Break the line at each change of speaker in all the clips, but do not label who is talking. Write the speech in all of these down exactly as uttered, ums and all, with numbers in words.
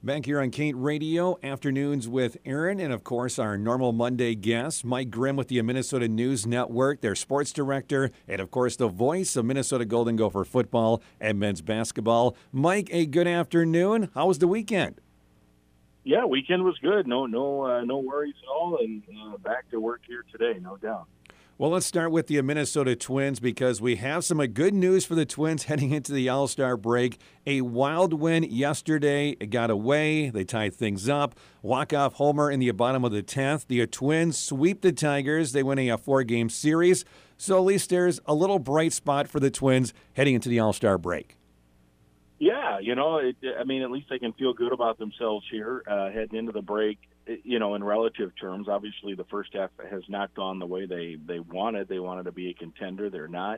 Back here on Kate Radio, afternoons with Aaron, and of course our normal Monday guest, Mike Grimm with the Minnesota News Network, their sports director, and of course the voice of Minnesota Golden Gopher football and men's basketball. Mike, a good afternoon. How was the weekend?
Yeah, weekend was good. No, no, uh, no worries at all, and uh, back to work here today, no doubt.
Well, let's start with the Minnesota Twins because we have some good news for the Twins heading into the All-Star break. A wild win yesterday. It got away. They tied things up. Walk-off homer in the bottom of the tenth. The Twins sweep the Tigers. They win a four-game series. So at least there's a little bright spot for the Twins heading into the All-Star break.
Yeah, you know, it, I mean, at least they can feel good about themselves here uh, heading into the break. You know, in relative terms, obviously the first half has not gone the way they, they wanted. They wanted to be a contender. They're not.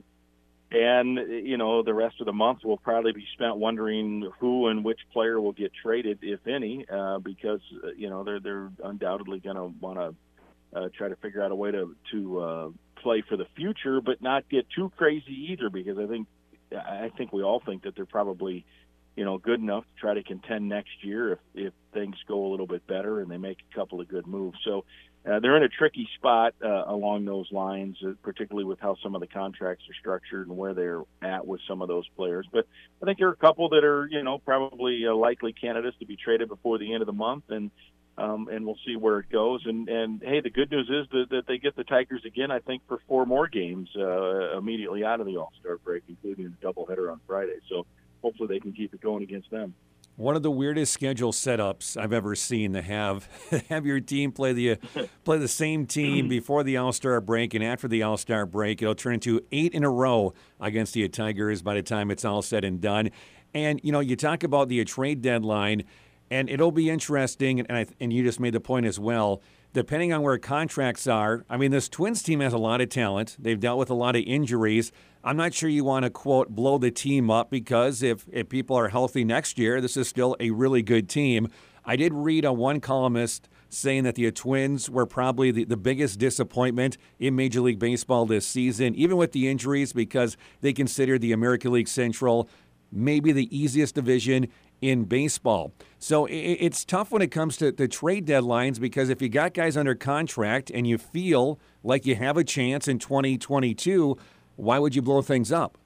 And, you know, the rest of the month will probably be spent wondering who and which player will get traded, if any, uh, because, uh, you know, they're they're undoubtedly going to want to uh, try to figure out a way to, to uh, play for the future, but not get too crazy either, because I think I think we all think that they're probably – you know, good enough to try to contend next year if, if things go a little bit better and they make a couple of good moves. So uh, they're in a tricky spot uh, along those lines, uh, particularly with how some of the contracts are structured and where they're at with some of those players. But I think there are a couple that are, you know, probably uh, likely candidates to be traded before the end of the month, and um, and we'll see where it goes. And, and hey, the good news is that, that they get the Tigers again, I think, for four more games uh, immediately out of the All-Star break, including a doubleheader on Friday. So hopefully they can keep it going against them.
One of the weirdest schedule setups I've ever seen to have have your team play the play the same team before the All-Star break and after the All-Star break. It'll turn into eight in a row against the Tigers by the time it's all said and done. And, you know, you talk about the trade deadline, and it'll be interesting, and, I, and you just made the point as well, depending on where contracts are. I mean, this Twins team has a lot of talent. They've dealt with a lot of injuries. I'm not sure you want to, quote, blow the team up because if, if people are healthy next year, this is still a really good team. I did read on one columnist saying that the Twins were probably the, the biggest disappointment in Major League Baseball this season, even with the injuries, because they consider the American League Central maybe the easiest division in baseball. So it's tough when it comes to the trade deadlines because if you got guys under contract and you feel like you have a chance in twenty twenty-two, why would you blow things up?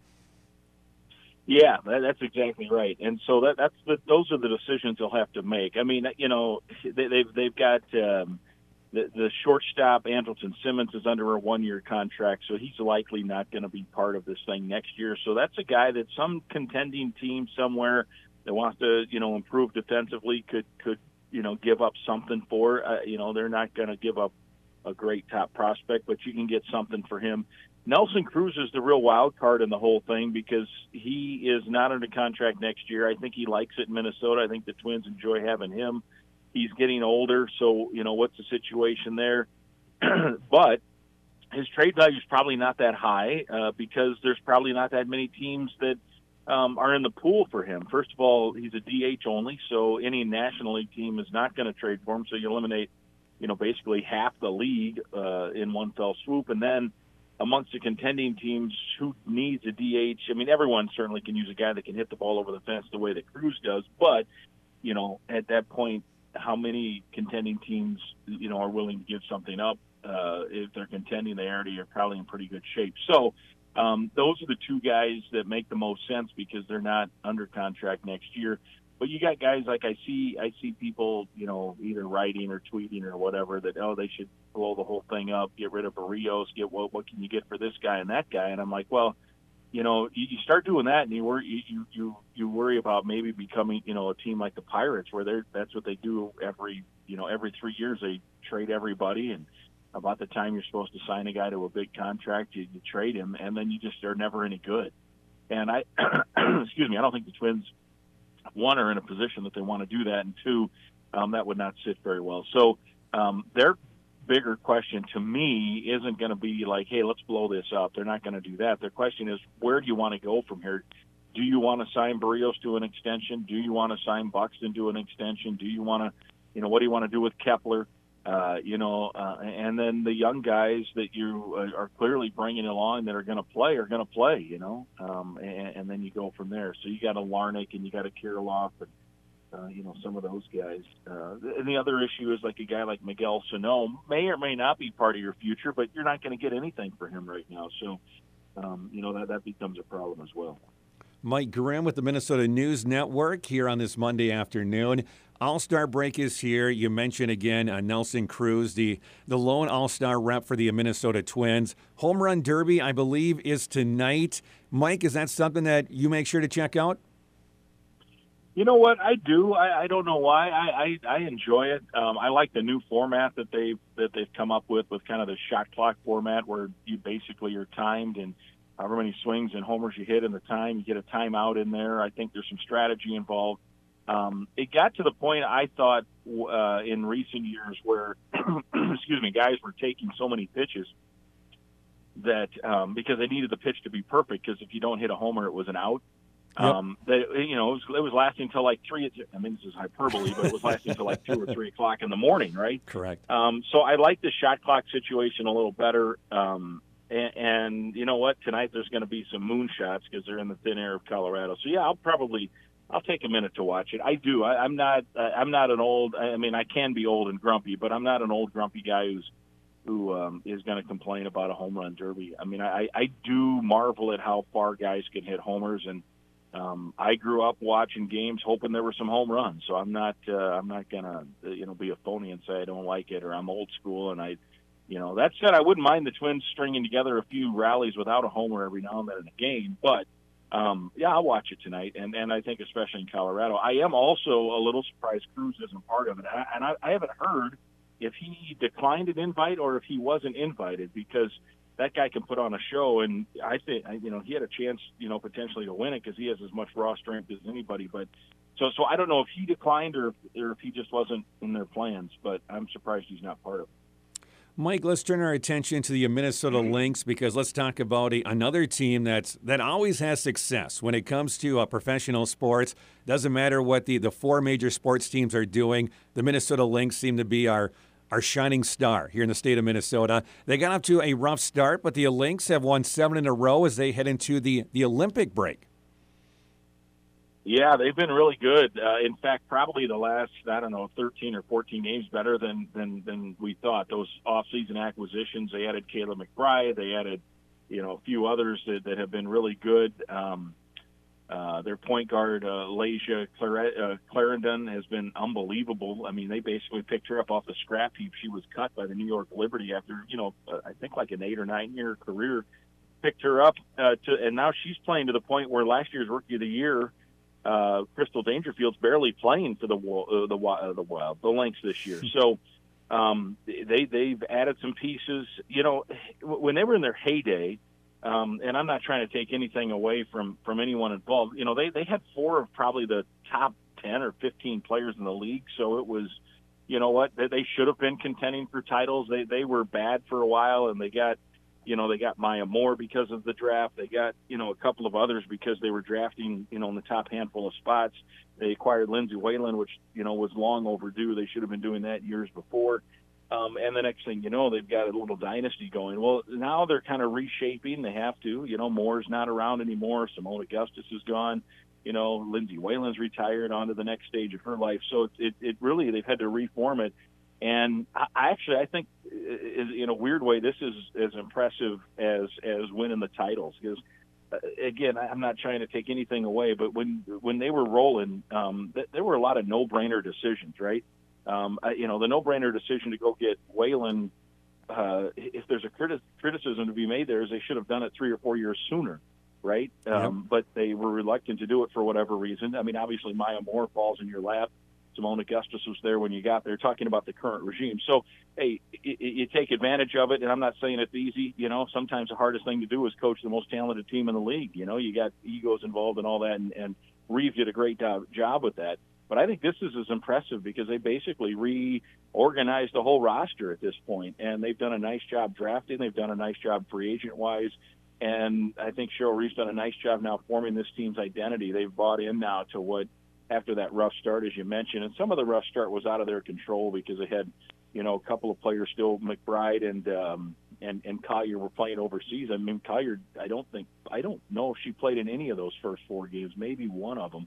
Yeah, that, that's exactly right. And so that, that's the, those are the decisions they'll have to make. I mean, you know, they, they've they've got um, the, the shortstop Andrelton Simmons is under a one-year contract, so he's likely not going to be part of this thing next year. So that's a guy that some contending team somewhere that wants to, you know, improve defensively could, could you know, give up something for. Uh, you know, they're not going to give up a great top prospect, but you can get something for him. Nelson Cruz is the real wild card in the whole thing because he is not under contract next year. I think he likes it in Minnesota. I think the Twins enjoy having him. He's getting older, so, you know, what's the situation there? But his trade value is probably not that high uh, because there's probably not that many teams that um, are in the pool for him. First of all, he's a D H only, so any National League team is not going to trade for him, so you eliminate, you know, basically half the league uh, in one fell swoop. And then amongst the contending teams, who needs a D H? I mean, everyone certainly can use a guy that can hit the ball over the fence the way that Cruz does, but, you know, at that point, how many contending teams, you know, are willing to give something up? Uh, if they're contending, they already are probably in pretty good shape. So um, those are the two guys that make the most sense because they're not under contract next year. But you got guys like I see, I see people, you know, either writing or tweeting or whatever that, oh, they should blow the whole thing up, get rid of Barrios, get what, what can you get for this guy and that guy? And I'm like, well, you know, you, you start doing that and you worry, you, you, you worry about maybe becoming, you know, a team like the Pirates where they're, that's what they do every, you know, every three years they trade everybody. And about the time you're supposed to sign a guy to a big contract, you, you trade him and then you just are never any good. And I, excuse me, I don't think the Twins, one, are in a position that they want to do that, and two, um, that would not sit very well. So um, their bigger question to me isn't going to be like, hey, let's blow this up. They're not going to do that. Their question is, where do you want to go from here? Do you want to sign Barrios to an extension? Do you want to sign Buxton to an extension? Do you want to, you know, what do you want to do with Kepler? Uh, you know, uh, and then the young guys that you uh, are clearly bringing along that are going to play are going to play, you know, um, and, and then you go from there. So you got a Larnick and you got a Kirilloff and uh, you know, some of those guys. Uh, and the other issue is like a guy like Miguel Sano may or may not be part of your future, but you're not going to get anything for him right now. So, um, you know, that, that becomes a problem as well.
Mike Grimm with the Minnesota News Network here on this Monday afternoon. All-Star break is here. You mentioned again uh, Nelson Cruz, the, the lone All-Star rep for the Minnesota Twins. Home Run Derby, I believe, is tonight. Mike, is that something that you make sure to check out?
You know what? I do. I, I don't know why. I, I, I enjoy it. Um, I like the new format that they've that they've come up with, with kind of the shot clock format, where you basically are timed and however many swings and homers you hit in the time, you get a timeout in there. I think there's some strategy involved. Um, it got to the point, I thought, uh, in recent years where, excuse me, guys were taking so many pitches that um, because they needed the pitch to be perfect, because if you don't hit a homer, it was an out.
Yep.
Um, that, you know, it was, it was lasting until like three. I mean, this is hyperbole, but it was lasting until like two or three o'clock in the morning, right?
Correct.
Um, so I like the shot clock situation a little better. Um, and, and you know what? Tonight there's going to be some moonshots because they're in the thin air of Colorado. So yeah, I'll probably I'll take a minute to watch it. I do. I, I'm not. Uh, I'm not an old. I mean, I can be old and grumpy, but I'm not an old grumpy guy who's who um, is going to complain about a home run derby. I mean, I, I do marvel at how far guys can hit homers, and um, I grew up watching games hoping there were some home runs. So I'm not. Uh, I'm not going to you know be a phony and say I don't like it or I'm old school. And I, you know, that said, I wouldn't mind the Twins stringing together a few rallies without a homer every now and then in a game, but. Um, yeah, I'll watch it tonight, and, and I think especially in Colorado. I am also a little surprised Cruz isn't part of it, and I, I haven't heard if he declined an invite or if he wasn't invited, because that guy can put on a show, and I think you know he had a chance, you know, potentially to win it because he has as much raw strength as anybody. But so, so I don't know if he declined or or if he just wasn't in their plans, but I'm surprised he's not part of it.
Mike, let's turn our attention to the Minnesota Lynx, because let's talk about a, another team that's that always has success when it comes to uh, professional sports. Doesn't matter what the, the four major sports teams are doing. The Minnesota Lynx seem to be our, our shining star here in the state of Minnesota. They got off to a rough start, but the Lynx have won seven in a row as they head into the, the Olympic break.
Yeah, they've been really good. Uh, in fact, probably the last, I don't know, thirteen or fourteen games better than than, than we thought. Those off-season acquisitions, they added Caleb McBride. They added, you know, a few others that, that have been really good. Um, uh, their point guard, uh, Lasia Clar- uh, Clarendon, has been unbelievable. I mean, they basically picked her up off the scrap heap. She was cut by the New York Liberty after, you know, uh, I think like an eight or nine-year career. Picked her up, uh, to, and now she's playing to the point where last year's Rookie of the Year, Uh, Crystal Dangerfield's barely playing for the uh, the uh, the Wild, the Lynx this year. So um, they they've added some pieces. You know, when they were in their heyday, um, and I'm not trying to take anything away from, from anyone involved. You know, they they had four of probably the top ten or fifteen players in the league. So it was, you know what, they, they should have been contending for titles. They they were bad for a while, and they got. You know, they got Maya Moore because of the draft. They got, you know, a couple of others because they were drafting, you know, in the top handful of spots. They acquired Lindsay Whalen, which, you know, was long overdue. They should have been doing that years before. Um, and the next thing you know, they've got a little dynasty going. Well, now they're kind of reshaping. They have to. You know, Moore's not around anymore. Simone Augustus is gone. You know, Lindsay Whalen's retired on to the next stage of her life. So it, it, it really, they've had to reform it. And I actually, I think, in a weird way, this is as impressive as as winning the titles. Because, uh, again, I'm not trying to take anything away, but when when they were rolling, um, th- there were a lot of no-brainer decisions, right? Um, I, you know, the no-brainer decision to go get Whalen, uh, if there's a criti- criticism to be made there, is they should have done it three or four years sooner, right? Um, yep. But they were reluctant to do it for whatever reason. I mean, obviously, Maya Moore falls in your lap. Simone Augustus was there when you got there, talking about the current regime. So, hey, you, you take advantage of it, and I'm not saying it's easy. You know, sometimes the hardest thing to do is coach the most talented team in the league. You know, you got egos involved and all that, and, and Reeves did a great do- job with that. But I think this is as impressive because they basically reorganized the whole roster at this point, and they've done a nice job drafting. They've done a nice job free agent-wise, and I think Cheryl Reeves done a nice job now forming this team's identity. They've bought in now to what, after that rough start, as you mentioned, and some of the rough start was out of their control because they had, you know, a couple of players still, McBride and um, and and Collier were playing overseas. I mean, Collier, I don't think, I don't know if she played in any of those first four games, maybe one of them.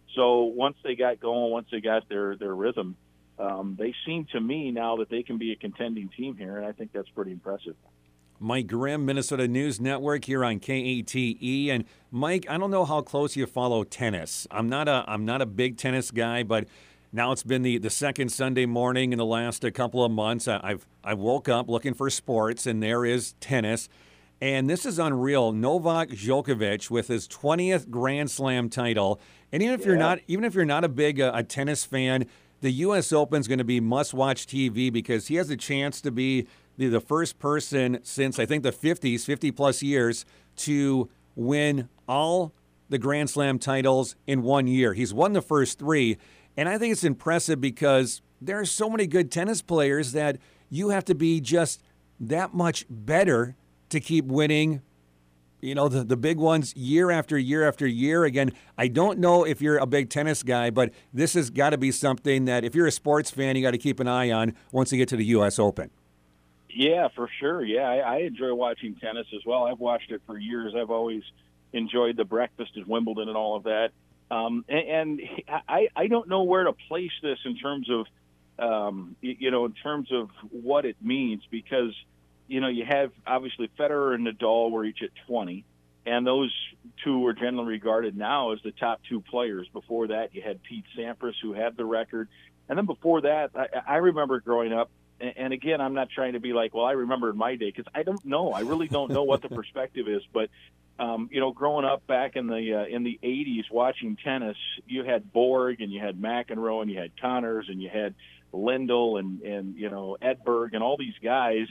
So once they got going, once they got their their rhythm, um, they seem to me now that they can be a contending team here, and I think that's pretty impressive.
Mike Grimm, Minnesota News Network here on K A T E. And Mike, I don't know how close you follow tennis. I'm not a I'm not a big tennis guy, but now it's been the, the second Sunday morning in the last a couple of months. I, I've I woke up looking for sports, and there is tennis. And this is unreal. Novak Djokovic with his twentieth Grand Slam title. And even if yeah. you're not even if you're not a big uh, a tennis fan, the U S Open is going to be must-watch T V because he has a chance to be the, the first person since, I think, the fifties, fifty-plus years, to win all the Grand Slam titles in one year. He's won the first three, and I think it's impressive because there are so many good tennis players that you have to be just that much better to keep winning, you know, the, the big ones year after year after year. Again, I don't know if you're a big tennis guy, but this has got to be something that if you're a sports fan, you got to keep an eye on once you get to the U S Open.
Yeah, for sure. Yeah, I, I enjoy watching tennis as well. I've watched it for years. I've always enjoyed the breakfast at Wimbledon and all of that. Um, and and I, I don't know where to place this in terms of, um, you know, in terms of what it means because, you know, you have obviously Federer and Nadal were each at twenty, and those two are generally regarded now as the top two players. Before that, you had Pete Sampras, who had the record. And then before that, I, I remember growing up, and again, I'm not trying to be like, well, I remember in my day, because I don't know. I really don't know what the perspective is. But, um, you know, growing up back in the uh, in the eighties watching tennis, you had Borg and you had McEnroe and you had Connors and you had Lindell and, and you know, Edberg and all these guys.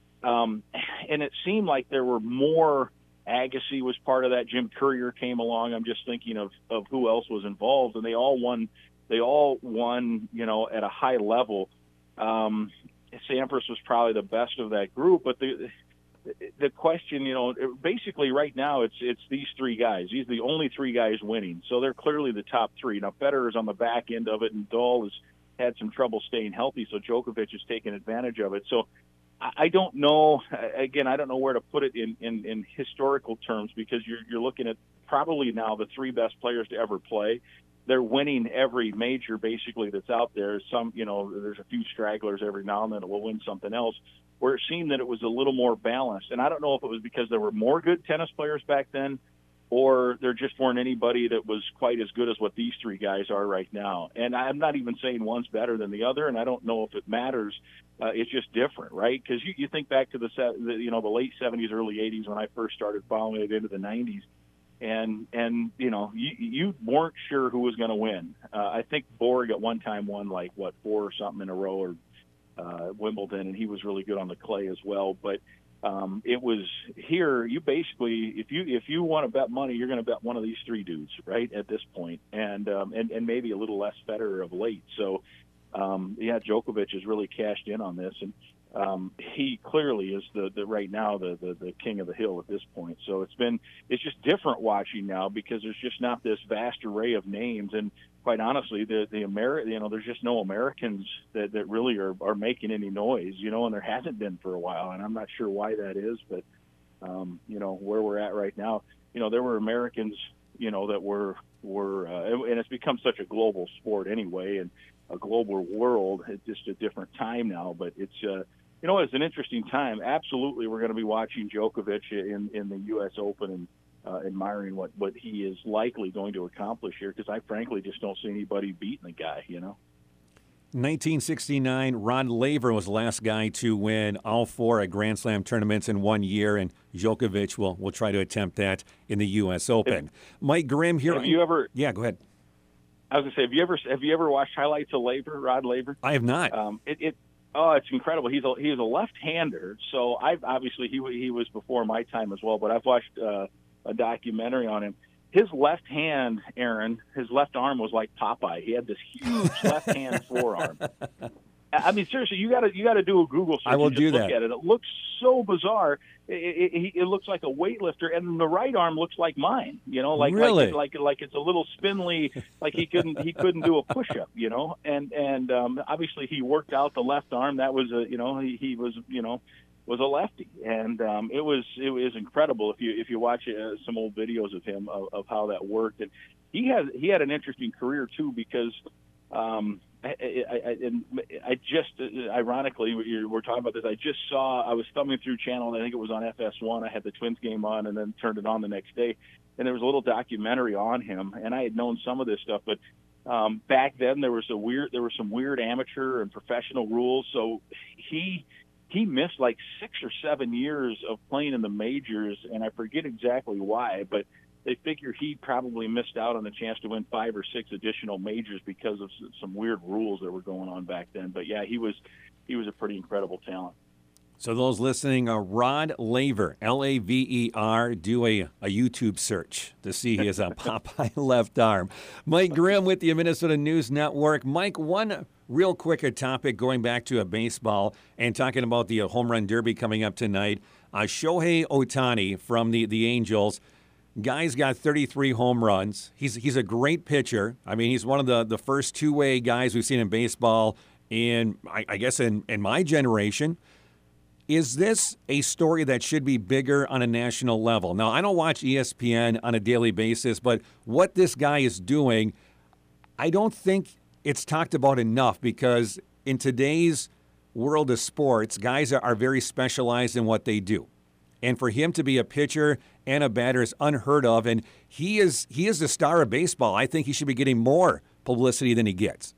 Um, and it seemed like there were more. Agassi was part of that. Jim Courier came along. I'm just thinking of, of who else was involved, and they all won. They all won, you know, at a high level. Um, Sampras was probably the best of that group, but the the question, you know, basically right now it's it's these three guys. These are the only three guys winning, so they're clearly the top three. Now Federer's on the back end of it, and Nadal has had some trouble staying healthy, so Djokovic has taken advantage of it. So I don't know. Again, I don't know where to put it in, in, in historical terms because you're you're looking at probably now the three best players to ever play. They're winning every major basically that's out there. Some, you know, there's a few stragglers every now and then that will win something else. Where it seemed that it was a little more balanced, and I don't know if it was because there were more good tennis players back then, or there just weren't anybody that was quite as good as what these three guys are right now. And I'm not even saying one's better than the other, and I don't know if it matters. Uh, it's just different, right? Because you, you think back to the, the you know the late seventies, early eighties when I first started following it into the nineties, and and you know you, you weren't sure who was going to win. Uh, I think Borg at one time won like what four or something in a row, or uh, Wimbledon, and he was really good on the clay as well. But um, it was here. You basically, if you if you want to bet money, you're going to bet one of these three dudes, right? At this point, and um, and and maybe a little less Federer of late. So. Um, yeah, Djokovic has really cashed in on this, and um, he clearly is the, the right now the, the the king of the hill at this point. So it's been it's just different watching now because there's just not this vast array of names, and quite honestly, the the Ameri- you know there's just no Americans that, that really are, are making any noise, you know, and there hasn't been for a while, and I'm not sure why that is, but um, you know where we're at right now, you know, there were Americans, you know, that were were uh, and it's become such a global sport anyway, and a global world. It's just a different time now, but it's, uh, you know, it's an interesting time. Absolutely, we're going to be watching Djokovic in, in the U S Open and uh, admiring what, what he is likely going to accomplish here because I frankly just don't see anybody beating the guy, you know.
nineteen sixty-nine, Rod Laver was the last guy to win all four at Grand Slam tournaments in one year, and Djokovic will, will try to attempt that in the U S Open. If, Mike Grimm here.
Have you ever?
Yeah, go ahead.
I was gonna say, have you ever have you ever watched highlights of Laver, Rod Laver?
I have not.
Um, it, it oh, it's incredible. He's a he's a left-hander, so I've obviously he he was before my time as well. But I've watched uh, a documentary on him. His left hand, Aaron, his left arm was like Popeye. He had this huge left hand forearm. I mean, seriously, you got to you got to do a Google search.
I will
and just
do
look
that.
At it. It looks so bizarre. It, it, it looks like a weightlifter, and the right arm looks like mine. You know, like
really?
like, like like it's a little spindly. Like he couldn't he couldn't do a push up. You know, and and um, obviously he worked out the left arm. That was a you know he, he was you know was a lefty, and um, it was it was incredible if you if you watch uh, some old videos of him of, of how that worked. And he had he had an interesting career too, because um, I, I, I, and I just uh, ironically we're talking about this. I just saw I was thumbing through channel, and I think it was on F S one. I had the Twins game on, and then turned it on the next day, and there was a little documentary on him. And I had known some of this stuff, but um, back then there was a weird there were some weird amateur and professional rules. So he. He missed like six or seven years of playing in the majors, and I forget exactly why, but they figure he probably missed out on the chance to win five or six additional majors because of some weird rules that were going on back then. But yeah, he was he was a pretty incredible talent.
So those listening, uh, Rod Laver, L A V E R, do a, a YouTube search to see his uh, Popeye left arm. Mike Grimm with the Minnesota News Network. Mike, one real quick a topic going back to a baseball and talking about the uh, home run derby coming up tonight. Uh, Shohei Ohtani from the, the Angels. Guy's got thirty-three home runs. He's he's a great pitcher. I mean, he's one of the, the first two-way guys we've seen in baseball in, I, I guess, in, in my generation. Is this a story that should be bigger on a national level? Now, I don't watch E S P N on a daily basis, but what this guy is doing, I don't think it's talked about enough, because in today's world of sports, guys are, are very specialized in what they do. And for him to be a pitcher and a batter is unheard of, and he is he is the star of baseball. I think he should be getting more publicity than he gets.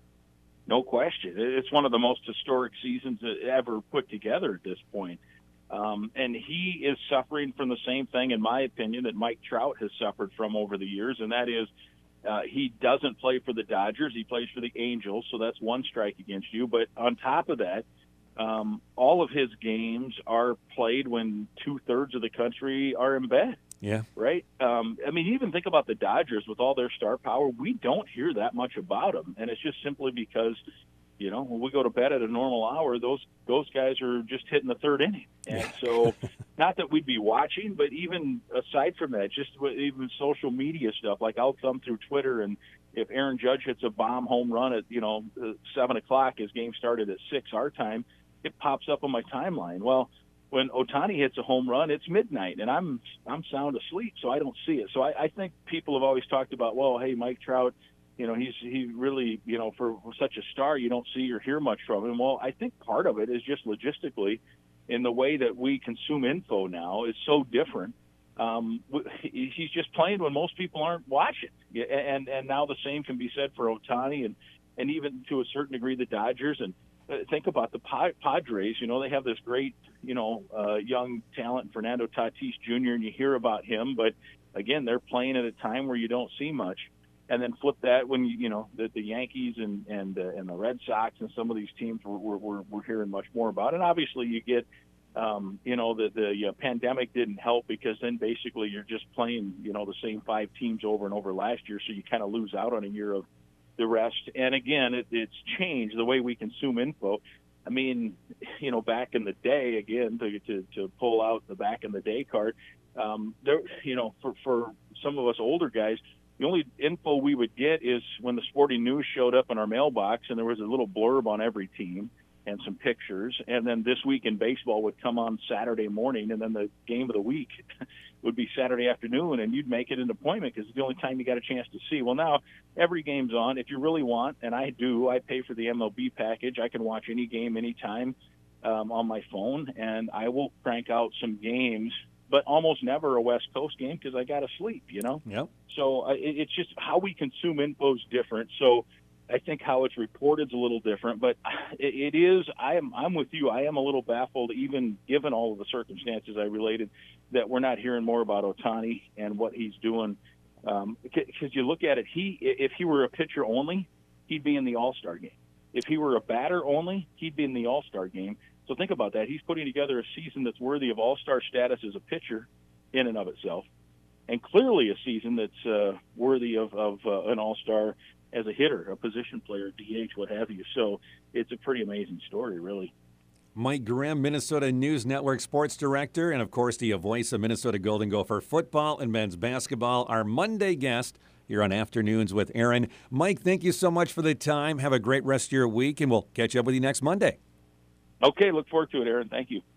No question. It's one of the most historic seasons ever put together at this point. Um, and he is suffering from the same thing, in my opinion, that Mike Trout has suffered from over the years, and that is uh, he doesn't play for the Dodgers. He plays for the Angels, so that's one strike against you. But on top of that, um, all of his games are played when two-thirds of the country are in bed.
Yeah.
Right? Um, I mean, even think about the Dodgers with all their star power. We don't hear that much about them, and it's just simply because, you know, when we go to bed at a normal hour, those those guys are just hitting the third inning. And so not that we'd be watching, but even aside from that, just even social media stuff, like I'll thumb through Twitter, and if Aaron Judge hits a bomb home run at, you know, seven o'clock, his game started at six our time, it pops up on my timeline. Well, when Ohtani hits a home run, it's midnight, and I'm I'm sound asleep, so I don't see it. So I, I think people have always talked about, well, hey, Mike Trout, you know, he's he really, you know, for, for such a star, you don't see or hear much from him. Well, I think part of it is just logistically, in the way that we consume info now is so different. Um, he's just playing when most people aren't watching, and and now the same can be said for Ohtani, and and even to a certain degree the Dodgers. And think about the Padres. You know, they have this great, you know, uh, young talent, Fernando Tatis Junior, and you hear about him, but again, they're playing at a time where you don't see much. And then flip that when you, you know, the, the Yankees and and uh, and the Red Sox and some of these teams we're we're, we're hearing much more about. And obviously, you get, um, you know, the the uh, pandemic didn't help, because then basically you're just playing, you know, the same five teams over and over last year, so you kind of lose out on a year of the rest. And again, it, it's changed the way we consume info. I mean, you know, back in the day, again, to to, to pull out the back in the day card, um, there, you know, for, for some of us older guys, the only info we would get is when the Sporting News showed up in our mailbox, and there was a little blurb on every team and some pictures. And then This Week in Baseball would come on Saturday morning, and then the game of the week would be Saturday afternoon, and you'd make it an appointment because it's the only time you got a chance to see. Well, now every game's on. If you really want, and I do, I pay for the M L B package. I can watch any game anytime um, on my phone, and I will crank out some games, but almost never a West Coast game because I got to sleep, you know?
Yep.
So uh, it, it's just how we consume info is different. So I think how it's reported is a little different, but it, it is. I am. I'm with you. I am a little baffled, even given all of the circumstances I related, that we're not hearing more about Ohtani and what he's doing. Because um, you look at it, he if he were a pitcher only, he'd be in the All-Star game. If he were a batter only, he'd be in the All-Star game. So think about that. He's putting together a season that's worthy of All-Star status as a pitcher, in and of itself, and clearly a season that's uh, worthy of, of uh, an All-Star as a hitter, a position player, D H, what have you. So it's a pretty amazing story, really.
Mike Grimm, Minnesota News Network sports director, and of course the voice of Minnesota Golden Gopher football and men's basketball, our Monday guest here on Afternoons with Aaron. Mike, thank you so much for the time. Have a great rest of your week, and we'll catch up with you next Monday.
Okay, look forward to it, Aaron. Thank you.